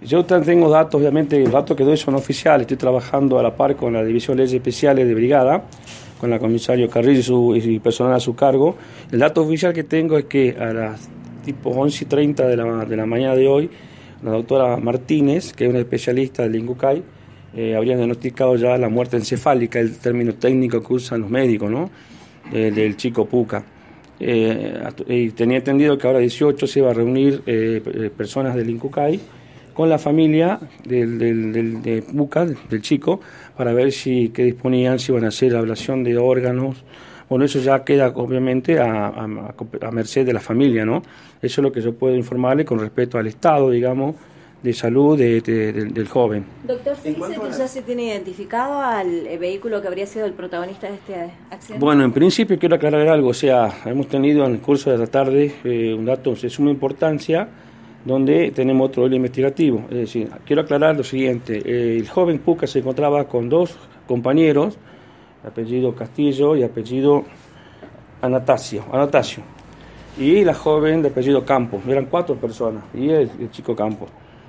Yo tengo datos, obviamente, los datos que doy son oficiales. Estoy trabajando a la par con la División de Leyes Especiales de Brigada, con la comisario Carrillo y personal a su cargo. El dato oficial que tengo es que a las tipo 11:30 de la mañana de hoy, la doctora Martínez, que es una especialista del INCUCAI, habría diagnosticado ya la muerte encefálica, el término técnico que usan los médicos, ¿no? Del chico Puca. Y tenía entendido que ahora 18 se iba a reunir personas del INCUCAI con la familia de Puca, del chico, para ver qué disponían, si iban a hacer ablación de órganos. Bueno, eso ya queda obviamente a merced de la familia, ¿no? Eso es lo que yo puedo informarle con respecto al estado, digamos, de salud del joven. Doctor, ¿se dice que ya se tiene identificado al vehículo que habría sido el protagonista de este accidente? Bueno, en principio quiero aclarar algo, o sea, hemos tenido en el curso de la tarde un dato de suma importancia, donde tenemos otro hilo investigativo. Es decir, quiero aclarar lo siguiente, el joven Puca se encontraba con dos compañeros, apellido Castillo y apellido Anastasio, y la joven de apellido Campos. Eran 4 personas, y el chico Campos,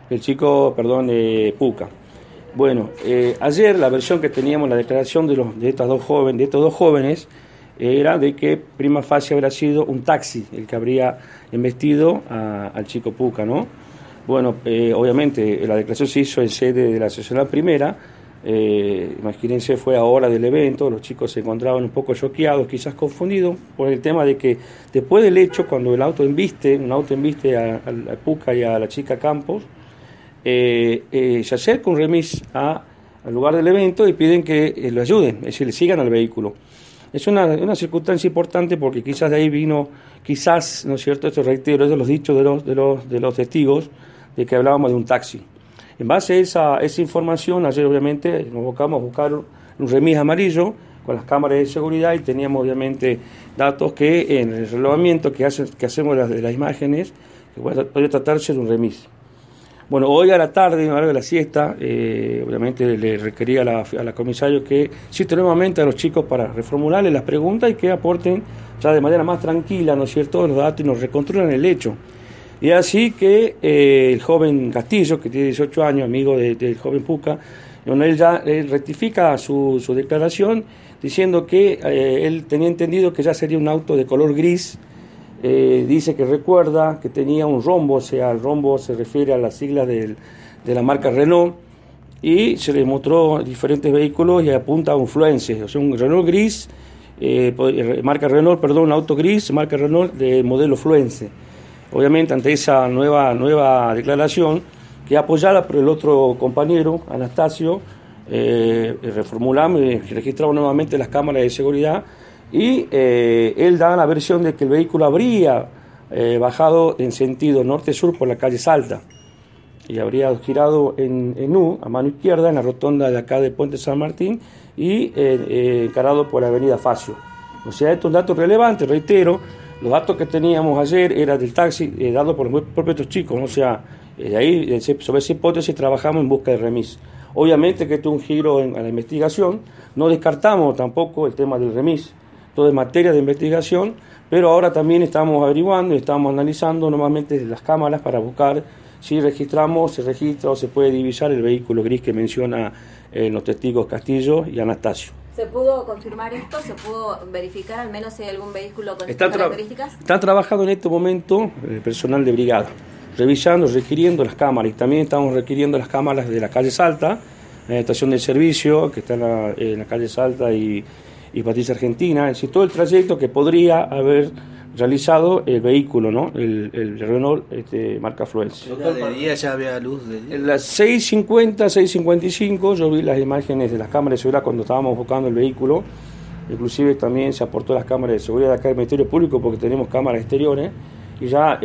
Puca. Bueno, ayer la versión que teníamos, la declaración de estos dos jóvenes, era de que prima facie habrá sido un taxi el que habría embestido al chico Puca, ¿no? Bueno, obviamente la declaración se hizo en sede de la seccional primera. Imagínense, fue a hora del evento, los chicos se encontraban un poco choqueados, quizás confundidos por el tema de que después del hecho, cuando un auto embiste a Puca y a la chica Campos, se acerca un remis al lugar del evento y piden que lo ayuden, es decir, le sigan al vehículo. Es una circunstancia importante porque quizás de ahí vino, ¿no es cierto? Esto reitero, es de los dichos de los testigos, de que hablábamos de un taxi. En base a esa información, ayer obviamente nos abocamos a buscar un remis amarillo con las cámaras de seguridad y teníamos obviamente datos que en el relevamiento que hacemos de las imágenes, que podría tratarse de un remis. Bueno, hoy a la tarde, a la hora de la siesta, obviamente le requería a la comisario que cite nuevamente a los chicos para reformularles las preguntas y que aporten ya de manera más tranquila, ¿no es cierto?, los datos y nos reconstruyan el hecho. Y así que el joven Castillo, que tiene 18 años, amigo del joven Puca, donde él rectifica su declaración diciendo que él tenía entendido que ya sería un auto de color gris. Dice que recuerda que tenía un rombo, o sea, el rombo se refiere a las siglas de la marca Renault, y se le mostró diferentes vehículos y apunta a un Fluence, o sea, un Renault gris, un auto gris, marca Renault de modelo Fluence. Obviamente, ante esa nueva declaración, que apoyada por el otro compañero, Anastasio, reformulamos y registramos nuevamente las cámaras de seguridad. Y él da la versión de que el vehículo habría bajado en sentido norte-sur por la calle Salta y habría girado en U, a mano izquierda, en la rotonda de acá de Puente San Martín y encarado por la avenida Facio. O sea, estos datos relevantes, reitero, los datos que teníamos ayer eran del taxi dado por los propios chicos, ¿no? O sea, de ahí, sobre esa hipótesis, trabajamos en busca de remis. Obviamente que esto es un giro a la investigación, no descartamos tampoco el tema del remis. Todo es materia de investigación, pero ahora también estamos averiguando y estamos analizando nuevamente las cámaras para buscar si se registra o se puede divisar el vehículo gris que menciona los testigos Castillo y Anastasio. ¿Se pudo confirmar esto? ¿Se pudo verificar al menos si hay algún vehículo con estas características? Está trabajando en este momento el personal de brigada, revisando, requiriendo las cámaras, y también estamos requiriendo las cámaras de la calle Salta, la estación de servicio que está en la calle Salta y Patricia Argentina, es decir, todo el trayecto que podría haber realizado el vehículo, ¿no? El Renault marca Fluence. ¿De día ya había luz de día? En las 6:50, 6:55 yo vi las imágenes de las cámaras de seguridad cuando estábamos buscando el vehículo. Inclusive también se aportó las cámaras de seguridad de acá del Ministerio Público porque tenemos cámaras exteriores y ya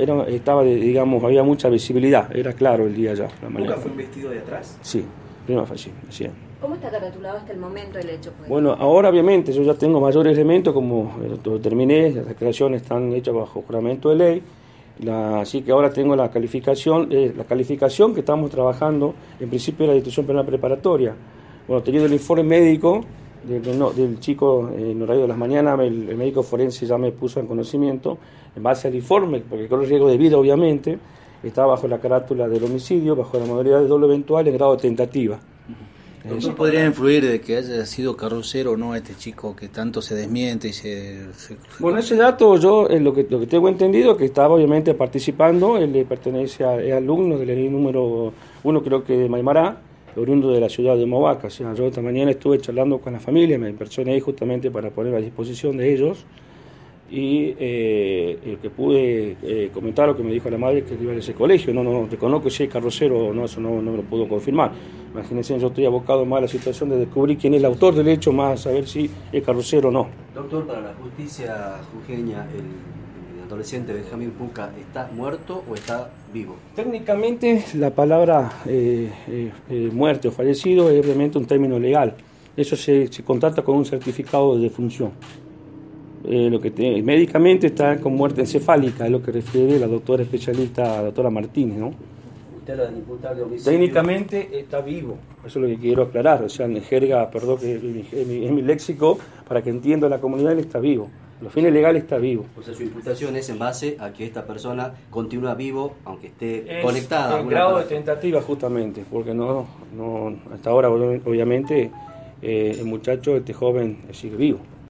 había mucha visibilidad, era claro el día ya. ¿Nunca fue investido de atrás? Sí, prima facie, así es. ¿Cómo está caratulado hasta el momento el hecho? Pues? Bueno, ahora obviamente yo ya tengo mayores elementos, como terminé, las declaraciones están hechas bajo juramento de ley, así que ahora tengo la calificación que estamos trabajando, en principio la institución penal preparatoria. Bueno, teniendo el informe médico del chico en horario de las mañanas, el médico forense ya me puso en conocimiento, en base al informe, porque corre riesgo de vida obviamente, está bajo la carátula del homicidio, bajo la modalidad de dolo eventual en grado de tentativa. ¿Eso podría influir de que haya sido carrocero o no este chico que tanto se desmiente y Bueno, ese dato yo, lo que tengo entendido, que estaba obviamente participando, él le pertenece es alumno del ENI número 1, creo que de Maimará, oriundo de la ciudad de Movaca. O sea, yo esta mañana estuve charlando con la familia, me personé ahí justamente para poner a disposición de ellos, y el que pude comentar lo que me dijo la madre, que iba a ese colegio. No reconozco si es carrocero o no, eso no me lo pudo confirmar. Imagínense, yo estoy abocado más a la situación de descubrir quién es el autor del hecho, más a saber si es carrocero o no. Doctor, para la justicia jujeña, el adolescente Benjamín Puca, ¿está muerto o está vivo? Técnicamente la palabra muerte o fallecido es obviamente un término legal. Eso se contrata con un certificado de defunción. Médicamente está con muerte encefálica, es lo que refiere la doctora especialista, la doctora Martínez, ¿no? ¿Usted lo imputa de homicidio? Técnicamente está vivo, eso es lo que quiero aclarar, o sea, en jerga, perdón, que es mi léxico, para que entienda la comunidad, él está vivo. A los fines legales está vivo. O sea, su imputación es en base a que esta persona continúa vivo, aunque esté conectada. En grado de tentativa, justamente, porque no hasta ahora, obviamente, el muchacho, este joven, sigue vivo.